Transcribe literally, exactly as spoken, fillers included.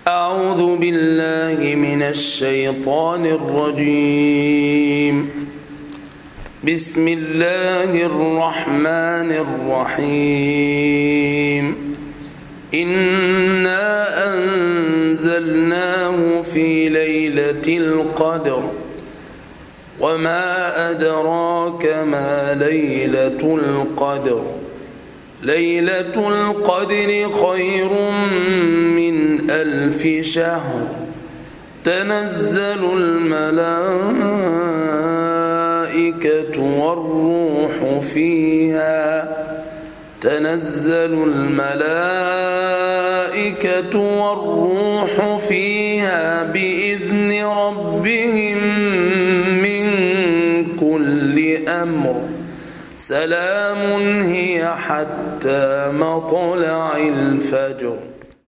أعوذ بالله من الشيطان الرجيم. بسم الله الرحمن الرحيم. إنا أنزلناه في ليلة القدر وما أدراك ما ليلة القدر ليلة القدر خير من ألف شهر تنزل الملائكة والروح فيها تنزل الملائكة والروح فيها بإذن ربهم من كل أمر سلام هي حتى مطلع الفجر.